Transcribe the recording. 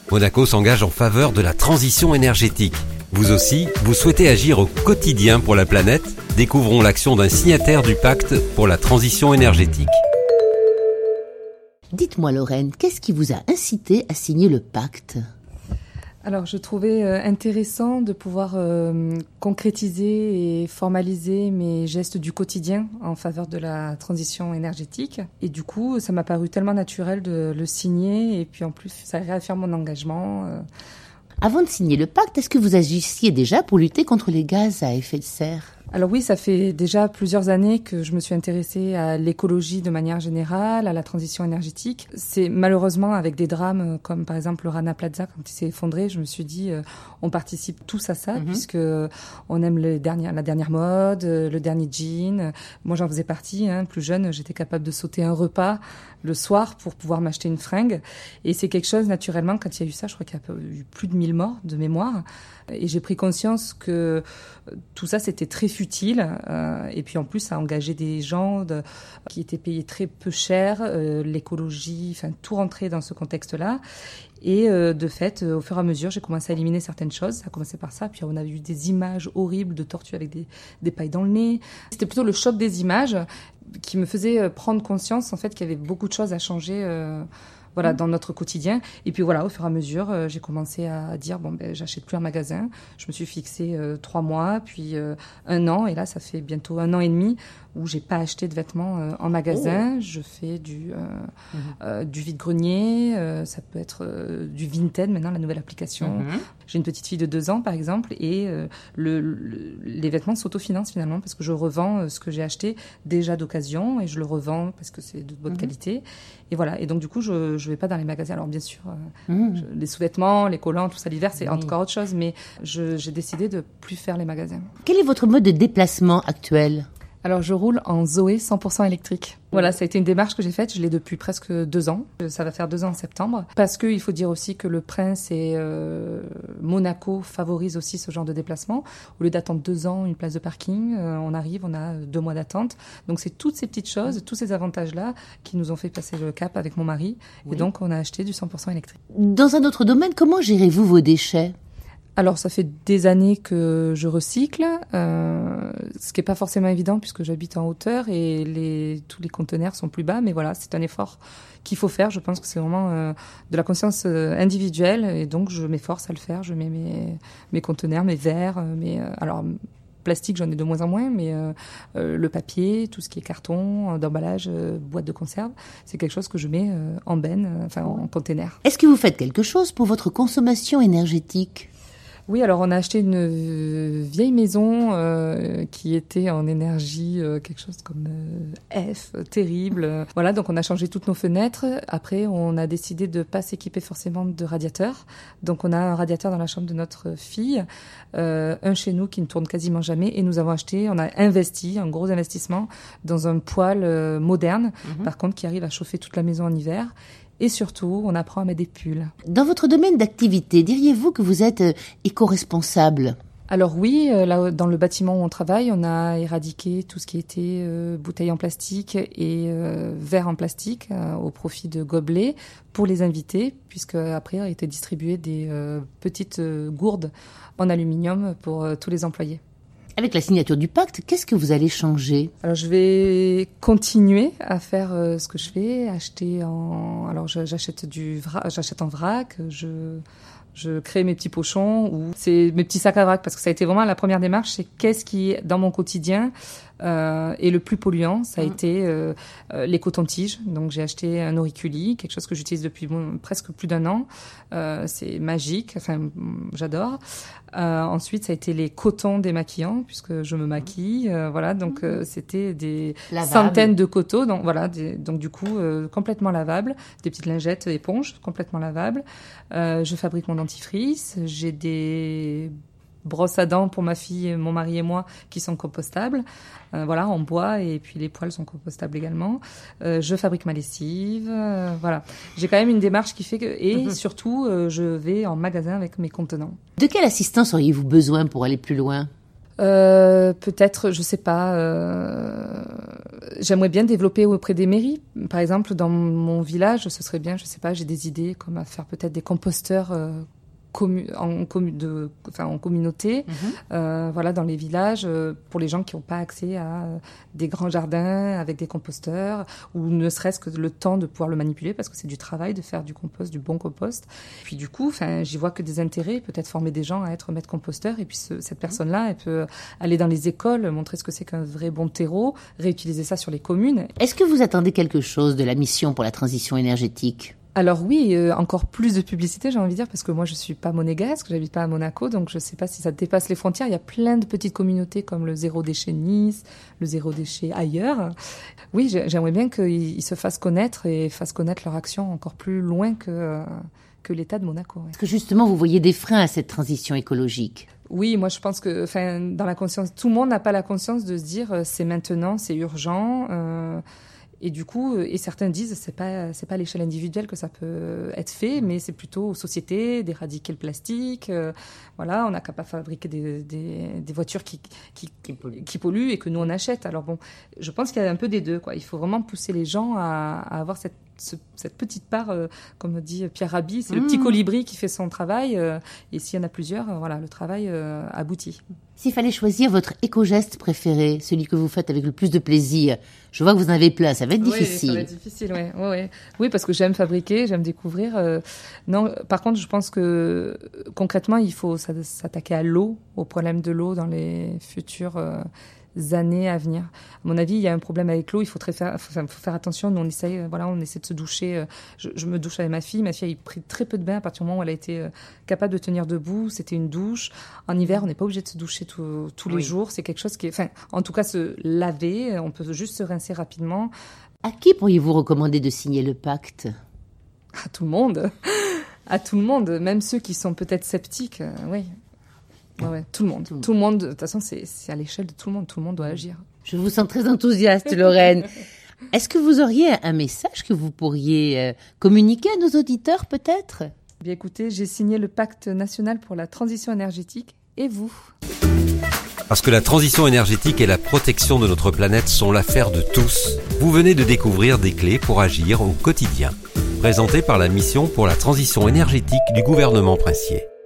Monaco s'engage en faveur de la transition énergétique. Vous aussi, vous souhaitez agir au quotidien pour la planète ? Découvrons l'action d'un signataire du pacte pour la transition énergétique. Dites-moi Lorraine, qu'est-ce qui vous a incité à signer le pacte ? Alors, je trouvais intéressant de pouvoir concrétiser et formaliser mes gestes du quotidien en faveur de la transition énergétique. Et du coup, ça m'a paru tellement naturel de le signer. Et puis en plus, ça réaffirme mon engagement. Avant de signer le pacte, est-ce que vous agissiez déjà pour lutter contre les gaz à effet de serre ? Alors oui, ça fait déjà plusieurs années que je me suis intéressée à l'écologie de manière générale, à la transition énergétique. C'est malheureusement avec des drames comme par exemple le Rana Plaza quand il s'est effondré, je me suis dit on participe tous à ça puisque on aime la dernière mode, le dernier jean. Moi j'en faisais partie, plus jeune, j'étais capable de sauter un repas le soir pour pouvoir m'acheter une fringue. Et c'est quelque chose naturellement quand il y a eu ça, je crois qu'il y a eu plus de 1000 morts de mémoire. Et j'ai pris conscience que tout ça, c'était très futile. Et puis en plus, ça a engagé des gens qui étaient payés très peu cher, l'écologie, enfin tout rentrait dans ce contexte-là. Et de fait, au fur et à mesure, j'ai commencé à éliminer certaines choses. Ça a commencé par ça. Puis on a eu des images horribles de tortues avec des pailles dans le nez. C'était plutôt le choc des images qui me faisait prendre conscience en fait qu'il y avait beaucoup de choses à changer dans notre quotidien. Et puis voilà, au fur et à mesure, j'ai commencé à dire j'achète plus un magasin. Je me suis fixé 3 mois, puis 1 an, et là ça fait bientôt 1 an et demi où j'ai pas acheté de vêtements en magasin. Je fais du vide-grenier, ça peut être du Vinted maintenant, la nouvelle application. J'ai une petite fille de 2 ans par exemple, et les vêtements s'autofinancent finalement parce que je revends ce que j'ai acheté déjà d'occasion et je le revends parce que c'est de bonne qualité. Et voilà. Et donc du coup, je vais pas dans les magasins. Alors bien sûr, les sous-vêtements, les collants, tout ça l'hiver, c'est encore autre chose. Mais j'ai décidé de plus faire les magasins. Quel est votre mode de déplacement actuel ? Alors, je roule en Zoé 100% électrique. Voilà, ça a été une démarche que j'ai faite. Je l'ai depuis presque 2 ans. Ça va faire 2 ans en septembre. Parce que il faut dire aussi que le Prince et Monaco favorisent aussi ce genre de déplacement. Au lieu d'attendre 2 ans une place de parking, on arrive, on a 2 mois d'attente. Donc, c'est toutes ces petites choses, tous ces avantages-là qui nous ont fait passer le cap avec mon mari. Oui. Et donc, on a acheté du 100% électrique. Dans un autre domaine, comment gérez-vous vos déchets ? Alors, ça fait des années que je recycle, ce qui n'est pas forcément évident puisque j'habite en hauteur et tous les conteneurs sont plus bas. Mais voilà, c'est un effort qu'il faut faire. Je pense que c'est vraiment de la conscience individuelle et donc je m'efforce à le faire. Je mets mes conteneurs, mes verres, alors plastique, j'en ai de moins en moins, mais le papier, tout ce qui est carton, d'emballage, boîte de conserve, c'est quelque chose que je mets en benne, en conteneur. Est-ce que vous faites quelque chose pour votre consommation énergétique ? Oui, alors on a acheté une vieille maison qui était en énergie quelque chose comme F, terrible. Voilà, donc on a changé toutes nos fenêtres. Après, on a décidé de pas s'équiper forcément de radiateurs. Donc on a un radiateur dans la chambre de notre fille, un chez nous qui ne tourne quasiment jamais. Et nous avons on a investi, un gros investissement, dans un poêle moderne, par contre qui arrive à chauffer toute la maison en hiver. Et surtout, on apprend à mettre des pulls. Dans votre domaine d'activité, diriez-vous que vous êtes éco-responsable ? Alors oui, là, dans le bâtiment où on travaille, on a éradiqué tout ce qui était bouteilles en plastique et verres en plastique au profit de gobelets pour les invités, puisque après a été distribué des petites gourdes en aluminium pour tous les employés. Avec la signature du pacte, qu'est-ce que vous allez changer ? Alors, je vais continuer à faire ce que je fais, Alors, j'achète en vrac, je crée mes petits pochons ou c'est mes petits sacs à vrac parce que ça a été vraiment la première démarche, c'est qu'est-ce qui, dans mon quotidien, est le plus polluant. Ça a été les cotons-tiges. Donc, j'ai acheté un auriculi, quelque chose que j'utilise depuis presque plus d'1 an. C'est magique, j'adore. Ensuite, ça a été les cotons démaquillants, puisque je me maquille. Voilà, donc c'était des centaines de cotons. Donc, voilà, donc du coup, complètement lavables. Des petites lingettes éponges, complètement lavables. Je fabrique mon dentifrice. J'ai des brosses à dents pour ma fille, mon mari et moi qui sont compostables, en bois, et puis les poêles sont compostables également. Je fabrique ma lessive, voilà. J'ai quand même une démarche qui fait que, et surtout, je vais en magasin avec mes contenants. De quelle assistance auriez-vous besoin pour aller plus loin ? Peut-être, je sais pas. J'aimerais bien développer auprès des mairies. Par exemple, dans mon village, ce serait bien, je sais pas, j'ai des idées comme à faire peut-être des composteurs en communauté, voilà, dans les villages, pour les gens qui n'ont pas accès à des grands jardins avec des composteurs, ou ne serait-ce que le temps de pouvoir le manipuler, parce que c'est du travail de faire du compost, du bon compost. Puis du coup, j'y vois que des intérêts, peut-être former des gens à être maître composteur, et puis cette personne-là, elle peut aller dans les écoles, montrer ce que c'est qu'un vrai bon terreau, réutiliser ça sur les communes. Est-ce que vous attendez quelque chose de la mission pour la transition énergétique ? Alors oui, encore plus de publicité, j'ai envie de dire, parce que moi je suis pas monégasque, j'habite pas à Monaco, donc je sais pas si ça dépasse les frontières. Il y a plein de petites communautés comme le Zéro Déchet Nice, le Zéro Déchet ailleurs. Oui, j'aimerais bien qu'ils se fassent connaître et fassent connaître leur action encore plus loin que l'État de Monaco. Ouais. Est-ce que justement vous voyez des freins à cette transition écologique ? Oui, moi je pense que, dans la conscience, tout le monde n'a pas la conscience de se dire c'est maintenant, c'est urgent. Et du coup, et certains disent c'est pas à l'échelle individuelle que ça peut être fait, mais c'est plutôt aux sociétés d'éradiquer le plastique. Voilà, on n'a qu'à pas fabriquer des voitures qui polluent et que nous on achète. Alors bon, je pense qu'il y a un peu des deux, quoi. Il faut vraiment pousser les gens à avoir cette petite part, comme dit Pierre Rabhi, c'est le petit colibri qui fait son travail. Et s'il y en a plusieurs, voilà, le travail aboutit. S'il fallait choisir votre éco-geste préféré, celui que vous faites avec le plus de plaisir, je vois que vous en avez plein, ça va être difficile. Oui, ça va être difficile, oui. Oui, parce que j'aime fabriquer, j'aime découvrir. Non, par contre, je pense que concrètement, il faut s'attaquer à l'eau, au problème de l'eau dans les futures années à venir. À mon avis, il y a un problème avec l'eau, il faut faire attention. Nous, on essaie de se doucher. Je me douche avec ma fille. Ma fille a pris très peu de bains à partir du moment où elle a été capable de tenir debout. C'était une douche. En hiver, on n'est pas obligé de se doucher tous les jours. C'est quelque chose qui est, en tout cas, se laver. On peut juste se rincer rapidement. À qui pourriez-vous recommander de signer le pacte ? À tout le monde. À tout le monde. Même ceux qui sont peut-être sceptiques. Oui. Ouais, tout le monde. Tout le monde, de toute façon, c'est à l'échelle de tout le monde. Tout le monde doit agir. Je vous sens très enthousiaste, Lorraine. Est-ce que vous auriez un message que vous pourriez communiquer à nos auditeurs, peut-être ? Bien, écoutez, j'ai signé le Pacte national pour la transition énergétique. Et vous ? Parce que la transition énergétique et la protection de notre planète sont l'affaire de tous, vous venez de découvrir des clés pour agir au quotidien. Présentées par la mission pour la transition énergétique du gouvernement princier.